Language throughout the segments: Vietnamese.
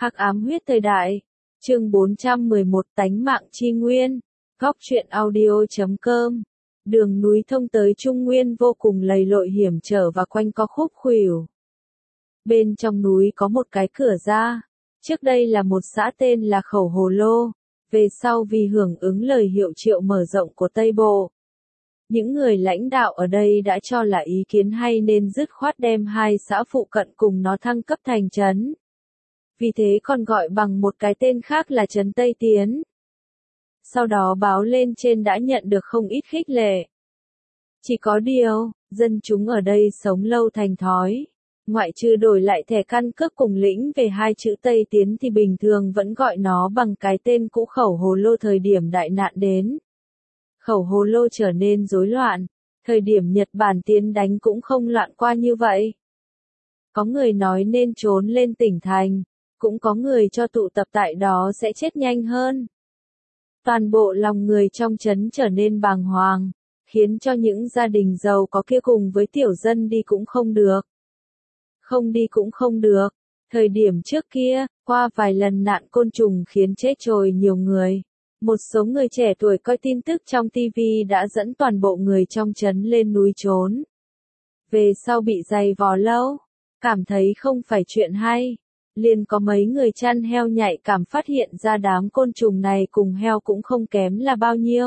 Hắc ám huyết thời đại. Chương 411 Tánh mạng chi nguyên. Góc truyện audio.com. Đường núi thông tới Trung Nguyên vô cùng lầy lội hiểm trở và quanh co khúc khuỷu. Bên trong núi có một cái cửa ra. Trước đây là một xã tên là Khẩu Hồ Lô. Về sau vì hưởng ứng lời hiệu triệu mở rộng của Tây Bộ, những người lãnh đạo ở đây đã cho là ý kiến hay nên dứt khoát đem hai xã phụ cận cùng nó thăng cấp thành trấn. Vì thế còn gọi bằng một cái tên khác là trấn Tây Tiến. Sau đó báo lên trên đã nhận được không ít khích lệ. Chỉ có điều, dân chúng ở đây sống lâu thành thói. Ngoại trừ đổi lại thẻ căn cước cùng lĩnh về hai chữ Tây Tiến thì bình thường vẫn gọi nó bằng cái tên cũ Khẩu Hồ Lô thời điểm đại nạn đến. Khẩu Hồ Lô trở nên rối loạn, thời điểm Nhật Bản tiến đánh cũng không loạn qua như vậy. Có người nói nên trốn lên tỉnh thành, cũng có người cho tụ tập tại đó sẽ chết nhanh hơn. Toàn bộ lòng người trong trấn trở nên bàng hoàng, khiến cho những gia đình giàu có kia cùng với tiểu dân đi cũng không được. Không đi cũng không được. Thời điểm trước kia, qua vài lần nạn côn trùng khiến chết trôi nhiều người. Một số người trẻ tuổi coi tin tức trong TV đã dẫn toàn bộ người trong trấn lên núi trốn. Về sau bị giày vò lâu, cảm thấy không phải chuyện hay. Liền có mấy người chăn heo nhạy cảm phát hiện ra đám côn trùng này cùng heo cũng không kém là bao nhiêu.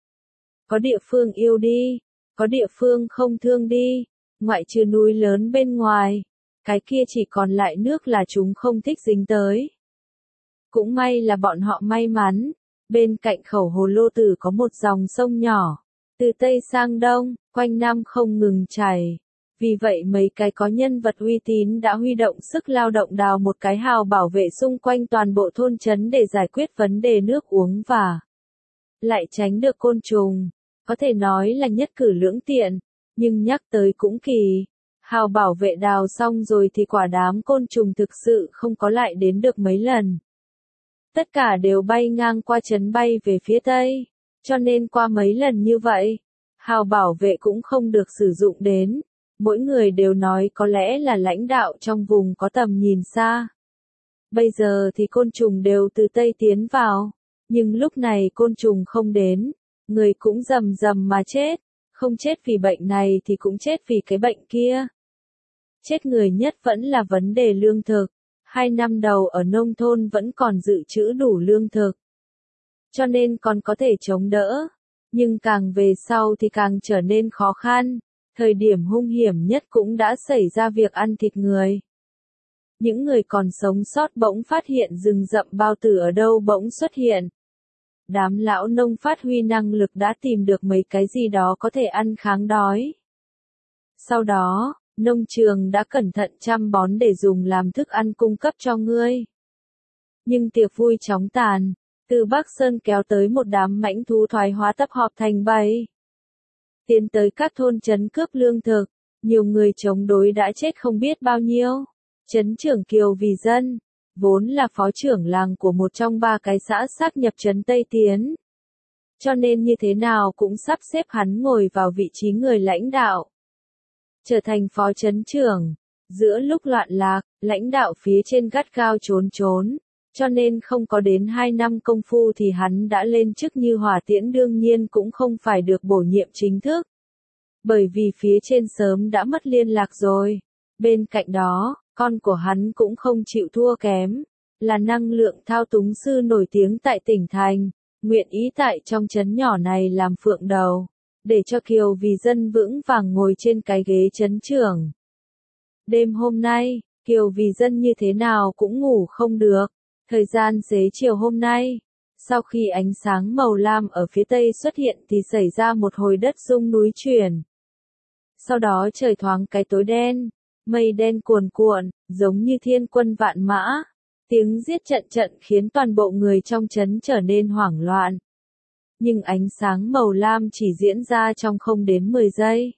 Có địa phương yêu đi, có địa phương không thương đi, ngoại trừ núi lớn bên ngoài. Cái kia chỉ còn lại nước là chúng không thích dính tới. Cũng may là bọn họ may mắn, bên cạnh Khẩu Hồ Lô Tử có một dòng sông nhỏ, từ Tây sang Đông, quanh năm không ngừng chảy. Vì vậy mấy cái có nhân vật uy tín đã huy động sức lao động đào một cái hào bảo vệ xung quanh toàn bộ thôn trấn để giải quyết vấn đề nước uống và lại tránh được côn trùng. Có thể nói là nhất cử lưỡng tiện, nhưng nhắc tới cũng kỳ. Hào bảo vệ đào xong rồi thì quả đám côn trùng thực sự không có lại đến được mấy lần. Tất cả đều bay ngang qua trấn bay về phía Tây, cho nên qua mấy lần như vậy, hào bảo vệ cũng không được sử dụng đến. Mỗi người đều nói có lẽ là lãnh đạo trong vùng có tầm nhìn xa. Bây giờ thì côn trùng đều từ Tây tiến vào, nhưng lúc này côn trùng không đến, người cũng rầm rầm mà chết, không chết vì bệnh này thì cũng chết vì cái bệnh kia. Chết người nhất vẫn là vấn đề lương thực. 2 năm đầu ở nông thôn vẫn còn dự trữ đủ lương thực, cho nên còn có thể chống đỡ. Nhưng càng về sau thì càng trở nên khó khăn. Thời điểm hung hiểm nhất cũng đã xảy ra việc ăn thịt người. Những người còn sống sót bỗng phát hiện rừng rậm bao tử ở đâu bỗng xuất hiện. Đám lão nông phát huy năng lực đã tìm được mấy cái gì đó có thể ăn kháng đói. Sau đó, nông trường đã cẩn thận chăm bón để dùng làm thức ăn cung cấp cho ngươi. Nhưng tiệc vui chóng tàn, từ Bắc Sơn kéo tới một đám mãnh thú thoái hóa tập hợp thành bầy. Tiến tới các thôn trấn cướp lương thực, nhiều người chống đối đã chết không biết bao nhiêu. Trấn trưởng Kiều Vì Dân, vốn là phó trưởng làng của một trong 3 cái xã sáp nhập trấn Tây Tiến. Cho nên như thế nào cũng sắp xếp hắn ngồi vào vị trí người lãnh đạo. Trở thành phó trấn trưởng, giữa lúc loạn lạc, lãnh đạo phía trên gắt gao trốn, cho nên không có đến 2 năm công phu thì hắn đã lên chức như hỏa tiễn, đương nhiên cũng không phải được bổ nhiệm chính thức. Bởi vì phía trên sớm đã mất liên lạc rồi. Bên cạnh đó, con của hắn cũng không chịu thua kém, là năng lượng thao túng sư nổi tiếng tại tỉnh thành, nguyện ý tại trong trấn nhỏ này làm phượng đầu. Để cho Kiều Vì Dân vững vàng ngồi trên cái ghế trấn trưởng. Đêm hôm nay, Kiều Vì Dân như thế nào cũng ngủ không được. Thời gian xế chiều hôm nay, sau khi ánh sáng màu lam ở phía tây xuất hiện thì xảy ra một hồi đất rung núi chuyển. Sau đó trời thoáng cái tối đen, mây đen cuồn cuộn, giống như thiên quân vạn mã. Tiếng giết trận trận khiến toàn bộ người trong trấn trở nên hoảng loạn. Nhưng ánh sáng màu lam chỉ diễn ra trong không đến 10 giây.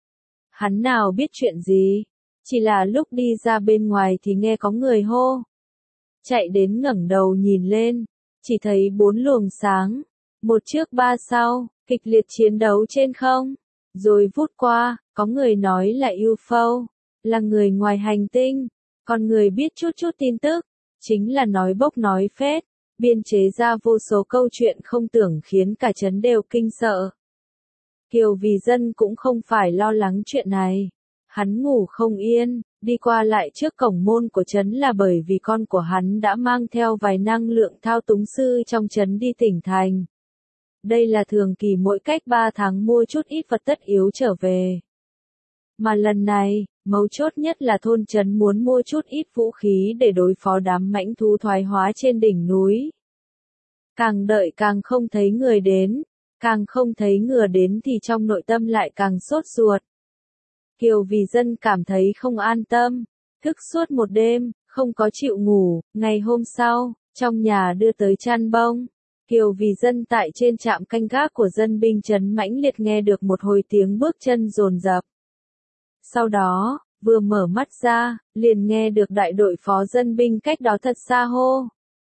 Hắn nào biết chuyện gì, chỉ là lúc đi ra bên ngoài thì nghe có người hô. Chạy đến ngẩng đầu nhìn lên, chỉ thấy 4 luồng sáng, một trước 3 sau, kịch liệt chiến đấu trên không. Rồi vút qua, có người nói là UFO, là người ngoài hành tinh, còn người biết chút tin tức, Chính là nói bốc nói phét, biên chế ra vô số câu chuyện không tưởng khiến cả trấn đều kinh sợ. Kiều Vì Dân cũng không phải lo lắng chuyện này. Hắn ngủ không yên, đi qua lại trước cổng môn của trấn là bởi vì con của hắn đã mang theo vài năng lượng thao túng sư trong trấn đi tỉnh thành. Đây là thường kỳ mỗi cách 3 tháng mua chút ít vật tất yếu trở về. Mà lần này, mấu chốt nhất là thôn trấn muốn mua chút ít vũ khí để đối phó đám mãnh thú thoái hóa trên đỉnh núi. Càng đợi càng không thấy người đến, càng không thấy ngừa đến thì trong nội tâm lại càng sốt ruột. Kiều Vì Dân cảm thấy không an tâm, thức suốt một đêm, không có chịu ngủ, ngày hôm sau, trong nhà đưa tới chăn bông. Kiều Vì Dân tại trên trạm canh gác của dân binh trấn mãnh liệt nghe được một hồi tiếng bước chân dồn dập. Sau đó, vừa mở mắt ra, liền nghe được đại đội phó dân binh cách đó thật xa hô.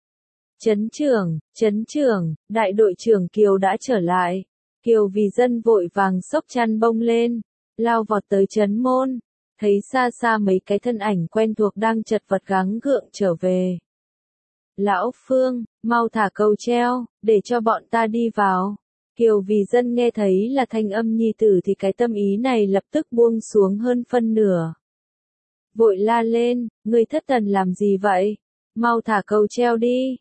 Trấn trưởng, đại đội trưởng Kiều đã trở lại. Kiều Vì Dân vội vàng xốc chăn bông lên, lao vọt tới trấn môn, thấy xa xa mấy cái thân ảnh quen thuộc đang chật vật gắng gượng trở về. Lão Phương, mau thả câu treo, để cho bọn ta đi vào. Kiều Vì Dân nghe thấy là thanh âm nhi tử thì cái tâm ý này lập tức buông xuống hơn phân nửa. Vội la lên, ngươi thất thần làm gì vậy? Mau thả câu treo đi.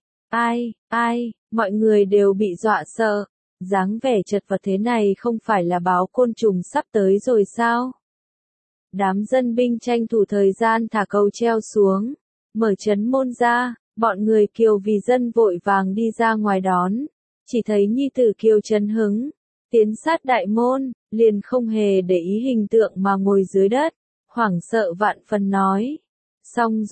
Ai, mọi người đều bị dọa sợ. Dáng vẻ chật vật thế này không phải là báo côn trùng sắp tới rồi sao? Đám dân binh tranh thủ thời gian thả câu treo xuống, mở trấn môn ra, bọn người Kiều Vì Dân vội vàng đi ra ngoài đón, chỉ thấy nhi tử Kiều Trấn Hứng, tiến sát đại môn, liền không hề để ý hình tượng mà ngồi dưới đất, hoảng sợ vạn phần nói. Xong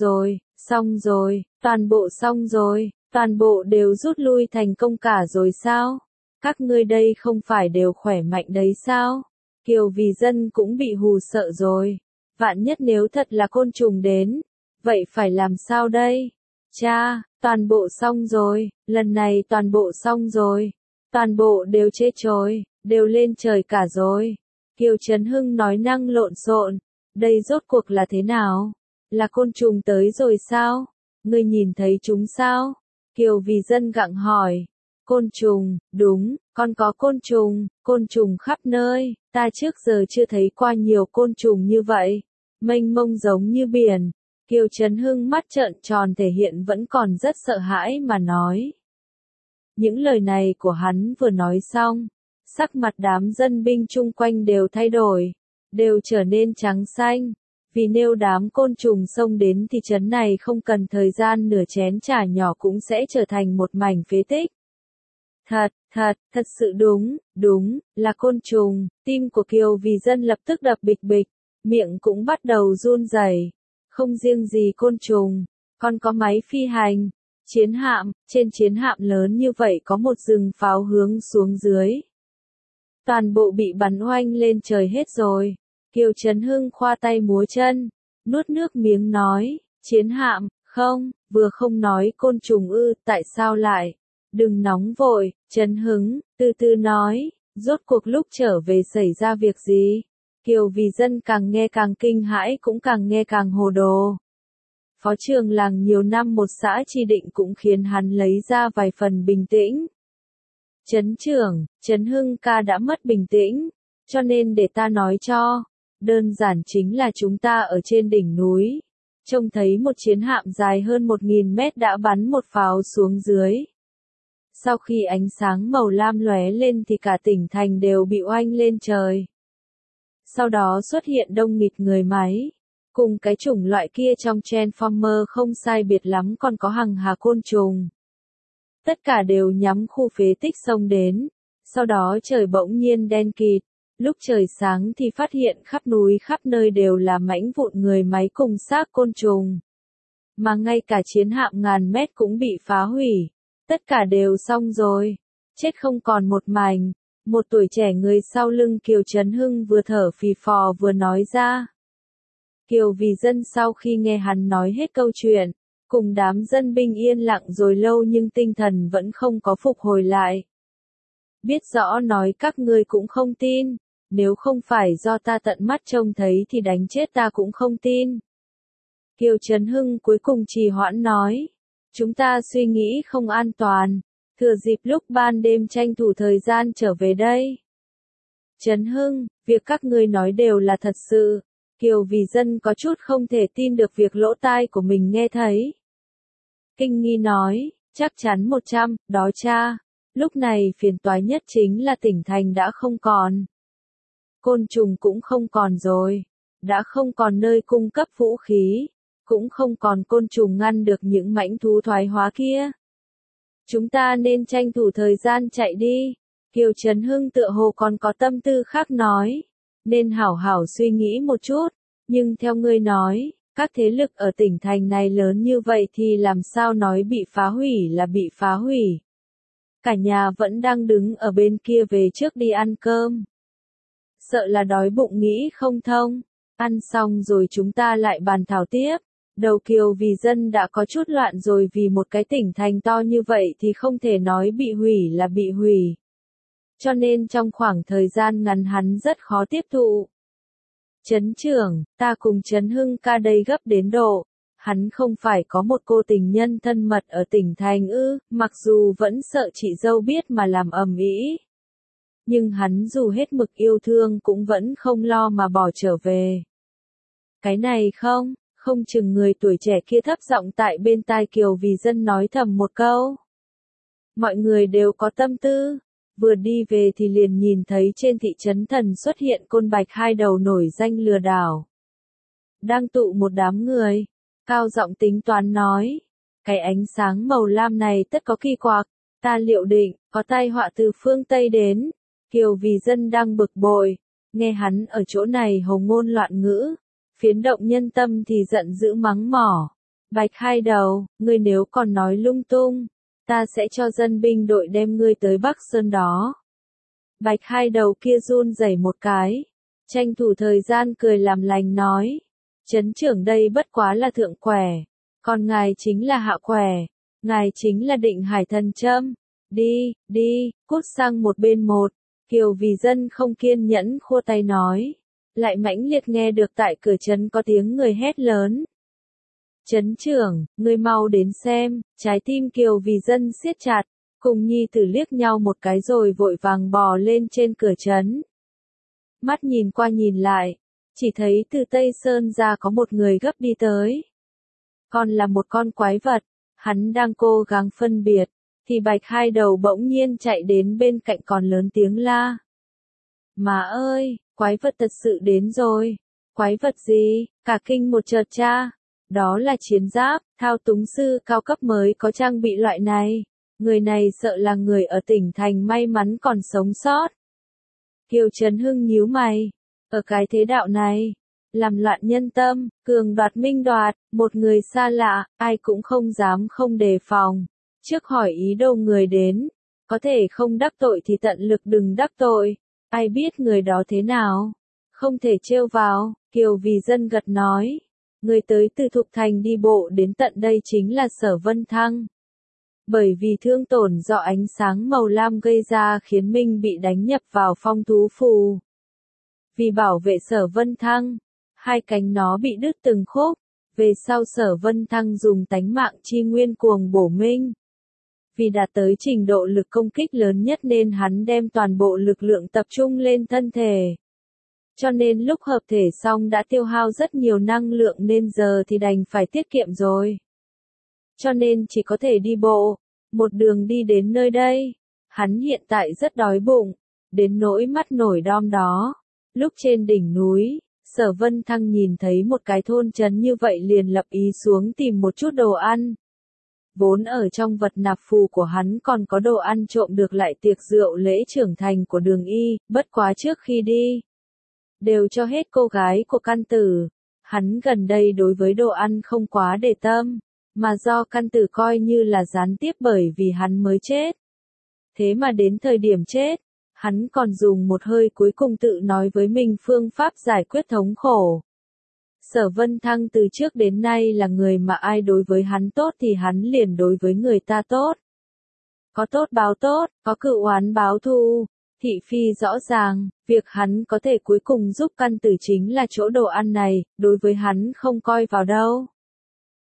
rồi, toàn bộ xong rồi, toàn bộ đều rút lui thành công cả rồi sao? Các ngươi đây không phải đều khỏe mạnh đấy sao? Kiều Vì Dân cũng bị hù sợ rồi. Vạn nhất nếu thật là côn trùng đến, vậy phải làm sao đây? Cha, toàn bộ xong rồi, lần này toàn bộ xong rồi. Toàn bộ đều chết rồi, đều lên trời cả rồi. Kiều Trấn Hưng nói năng lộn xộn. Đây rốt cuộc là thế nào? Là côn trùng tới rồi sao? Ngươi nhìn thấy chúng sao? Kiều Vì Dân gặng hỏi. Côn trùng, đúng, con có côn trùng khắp nơi, ta trước giờ chưa thấy qua nhiều côn trùng như vậy, mênh mông giống như biển. Kiều Trấn Hưng mắt trợn tròn thể hiện vẫn còn rất sợ hãi mà nói. Những lời này của hắn vừa nói xong, sắc mặt đám dân binh chung quanh đều thay đổi, đều trở nên trắng xanh, vì nếu đám côn trùng xông đến thì trấn này không cần thời gian nửa chén trà nhỏ cũng sẽ trở thành một mảnh phế tích. Thật sự đúng, là côn trùng. Tim của Kiều Vì Dân lập tức đập bịch bịch, miệng cũng bắt đầu run rẩy. Không riêng gì côn trùng, còn có máy phi hành, chiến hạm, trên chiến hạm lớn như vậy có một rừng pháo hướng xuống dưới. Toàn bộ bị bắn oanh lên trời hết rồi. Kiều Trấn Hưng khoa tay múa chân, nuốt nước miếng nói, chiến hạm, vừa không nói côn trùng ư, tại sao lại? Đừng nóng vội, Trấn Hứng, từ từ nói, rốt cuộc lúc trở về xảy ra việc gì? Kiều Vì Dân càng nghe càng kinh hãi cũng càng nghe càng hồ đồ. Phó trưởng làng nhiều năm một xã chi định cũng khiến hắn lấy ra vài phần bình tĩnh. Trấn trưởng, Trấn Hưng ca đã mất bình tĩnh, cho nên để ta nói cho. Đơn giản chính là chúng ta ở trên đỉnh núi, trông thấy một chiến hạm dài hơn 1.000 mét đã bắn một pháo xuống dưới. Sau khi ánh sáng màu lam lóe lên thì cả tỉnh thành đều bị oanh lên trời. Sau đó xuất hiện đông nghịt người máy, cùng cái chủng loại kia trong Transformer không sai biệt lắm còn có hàng hà côn trùng. Tất cả đều nhắm khu phế tích xông đến, sau đó trời bỗng nhiên đen kịt, lúc trời sáng thì phát hiện khắp núi khắp nơi đều là mảnh vụn người máy cùng xác côn trùng. Mà ngay cả chiến hạm ngàn mét cũng bị phá hủy. Tất cả đều xong rồi, chết không còn một mảnh. Một tuổi trẻ người sau lưng Kiều Trấn Hưng vừa thở phì phò vừa nói ra. Kiều Vì Dân sau khi nghe hắn nói hết câu chuyện, cùng đám dân binh yên lặng rồi lâu nhưng tinh thần vẫn không có phục hồi lại. Biết rõ nói các ngươi cũng không tin, nếu không phải do ta tận mắt trông thấy thì đánh chết ta cũng không tin. Kiều Trấn Hưng cuối cùng trì hoãn nói. Chúng ta suy nghĩ không an toàn, thừa dịp lúc ban đêm tranh thủ thời gian trở về đây. Trấn Hưng, việc các ngươi nói đều là thật sự. Kiều Vì Dân có chút không thể tin được việc lỗ tai của mình nghe thấy. Kinh nghi nói, chắc chắn 100, đó cha. Lúc này phiền toái nhất chính là tỉnh thành đã không còn. Côn trùng cũng không còn rồi. Đã không còn nơi cung cấp vũ khí. Cũng không còn côn trùng ngăn được những mãnh thú thoái hóa kia. Chúng ta nên tranh thủ thời gian chạy đi. Kiều Trấn Hưng tựa hồ còn có tâm tư khác nói. Nên hảo hảo suy nghĩ một chút. Nhưng theo ngươi nói, các thế lực ở tỉnh thành này lớn như vậy thì làm sao nói bị phá hủy là bị phá hủy. Cả nhà vẫn đang đứng ở bên kia về trước đi ăn cơm. Sợ là đói bụng nghĩ không thông. Ăn xong rồi chúng ta lại bàn thảo tiếp. Đầu Kiều Vì Dân đã có chút loạn rồi vì một cái tỉnh thành to như vậy thì không thể nói bị hủy là bị hủy. Cho nên trong khoảng thời gian ngắn hắn rất khó tiếp thụ. Trấn trưởng, ta cùng Trấn Hưng ca đây gấp đến độ. Hắn không phải có một cô tình nhân thân mật ở tỉnh thành ư, mặc dù vẫn sợ chị dâu biết mà làm ầm ĩ. Nhưng hắn dù hết mực yêu thương cũng vẫn không lo mà bỏ trở về. Cái này không chừng người tuổi trẻ kia thấp giọng tại bên tai Kiều Vì Dân nói thầm một câu. Mọi người đều có tâm tư. Vừa đi về thì liền nhìn thấy trên thị trấn Thần xuất hiện Côn Bạch hai đầu nổi danh lừa đảo. Đang tụ một đám người. Cao giọng tính toán nói. Cái ánh sáng màu lam này tất có kỳ quặc. Ta liệu định, có tai họa từ phương Tây đến. Kiều Vì Dân đang bực bội. Nghe hắn ở chỗ này hồng ngôn loạn ngữ. Phiến động nhân tâm thì giận dữ mắng mỏ. Bạch hai đầu, ngươi nếu còn nói lung tung. Ta sẽ cho dân binh đội đem ngươi tới Bắc Sơn đó. Bạch hai đầu kia run rẩy một cái. Tranh thủ thời gian cười làm lành nói. Trấn trưởng đây bất quá là thượng quẻ. Còn ngài chính là hạ quẻ. Ngài chính là Định Hải Thần Châm. Đi, cút sang một bên một. Kiều Vì Dân không kiên nhẫn khua tay nói. Lại mãnh liệt nghe được tại cửa trấn có tiếng người hét lớn. Trấn trưởng, ngươi mau đến xem, trái tim Kiều Vì Dân siết chặt, cùng nhi tử liếc nhau một cái rồi vội vàng bò lên trên cửa trấn. Mắt nhìn qua nhìn lại, chỉ thấy từ Tây Sơn ra có một người gấp đi tới. Còn là một con quái vật, hắn đang cố gắng phân biệt, thì Bạch hai đầu bỗng nhiên chạy đến bên cạnh còn lớn tiếng la. Má ơi, quái vật thật sự đến rồi. Quái vật gì? Cả kinh một chợt cha. Đó là chiến giáp, thao túng sư cao cấp mới có trang bị loại này. Người này sợ là người ở tỉnh thành may mắn còn sống sót. Kiều Trấn Hưng nhíu mày. Ở cái thế đạo này, làm loạn nhân tâm, cường đoạt minh đoạt, một người xa lạ, ai cũng không dám không đề phòng. Trước hỏi ý đồ người đến, có thể không đắc tội thì tận lực đừng đắc tội. Ai biết người đó thế nào? Không thể trêu vào, Kiều Vì Dân gật nói. Người tới từ Thục Thành đi bộ đến tận đây chính là Sở Vân Thăng. Bởi vì thương tổn do ánh sáng màu lam gây ra khiến Minh bị đánh nhập vào phong thú phù. Vì bảo vệ Sở Vân Thăng, hai cánh nó bị đứt từng khúc. Về sau Sở Vân Thăng dùng tánh mạng chi nguyên cuồng bổ Minh. Vì đạt tới trình độ lực công kích lớn nhất nên hắn đem toàn bộ lực lượng tập trung lên thân thể. Cho nên lúc hợp thể xong đã tiêu hao rất nhiều năng lượng nên giờ thì đành phải tiết kiệm rồi. Cho nên chỉ có thể đi bộ, một đường đi đến nơi đây. Hắn hiện tại rất đói bụng, đến nỗi mắt nổi đom đó. Lúc trên đỉnh núi, Sở Vân Thăng nhìn thấy một cái thôn trấn như vậy liền lập ý xuống tìm một chút đồ ăn. Vốn ở trong vật nạp phù của hắn còn có đồ ăn trộm được lại tiệc rượu lễ trưởng thành của Đường Y, bất quá trước khi đi. Đều cho hết cô gái của căn tử. Hắn gần đây đối với đồ ăn không quá để tâm, mà do căn tử coi như là gián tiếp bởi vì hắn mới chết. Thế mà đến thời điểm chết, hắn còn dùng một hơi cuối cùng tự nói với mình phương pháp giải quyết thống khổ. Sở Vân Thăng từ trước đến nay là người mà ai đối với hắn tốt thì hắn liền đối với người ta tốt. Có tốt báo tốt, có cựu oán báo thù. Thị phi rõ ràng, việc hắn có thể cuối cùng giúp căn tử chính là chỗ đồ ăn này, đối với hắn không coi vào đâu.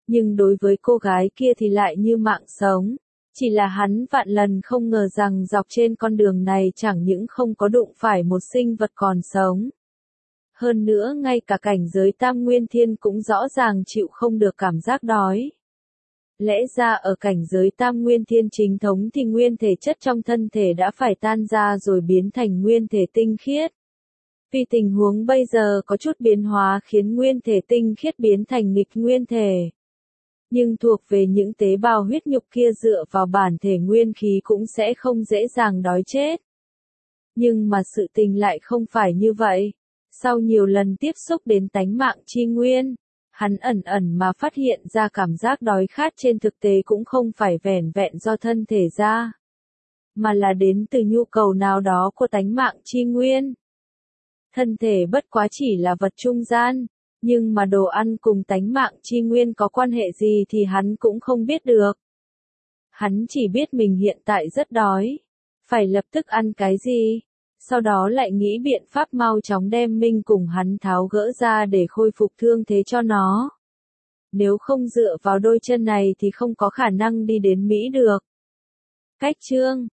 Nhưng đối với cô gái kia thì lại như mạng sống. Chỉ là hắn vạn lần không ngờ rằng dọc trên con đường này chẳng những không có đụng phải một sinh vật còn sống. Hơn nữa ngay cả cảnh giới Tam Nguyên Thiên cũng rõ ràng chịu không được cảm giác đói. Lẽ ra ở cảnh giới Tam Nguyên Thiên chính thống thì nguyên thể chất trong thân thể đã phải tan ra rồi biến thành nguyên thể tinh khiết. Vì tình huống bây giờ có chút biến hóa khiến nguyên thể tinh khiết biến thành nghịch nguyên thể. Nhưng thuộc về những tế bào huyết nhục kia dựa vào bản thể nguyên khí cũng sẽ không dễ dàng đói chết. Nhưng mà sự tình lại không phải như vậy. Sau nhiều lần tiếp xúc đến tánh mạng chi nguyên, hắn ẩn ẩn mà phát hiện ra cảm giác đói khát trên thực tế cũng không phải vẻn vẹn do thân thể ra, mà là đến từ nhu cầu nào đó của tánh mạng chi nguyên. Thân thể bất quá chỉ là vật trung gian, nhưng mà đồ ăn cùng tánh mạng chi nguyên có quan hệ gì thì hắn cũng không biết được. Hắn chỉ biết mình hiện tại rất đói, phải lập tức ăn cái gì, sau đó lại nghĩ biện pháp mau chóng đem Minh cùng hắn tháo gỡ ra để khôi phục thương thế cho nó. Nếu không dựa vào đôi chân này thì không có khả năng đi đến Mỹ được. Cách chương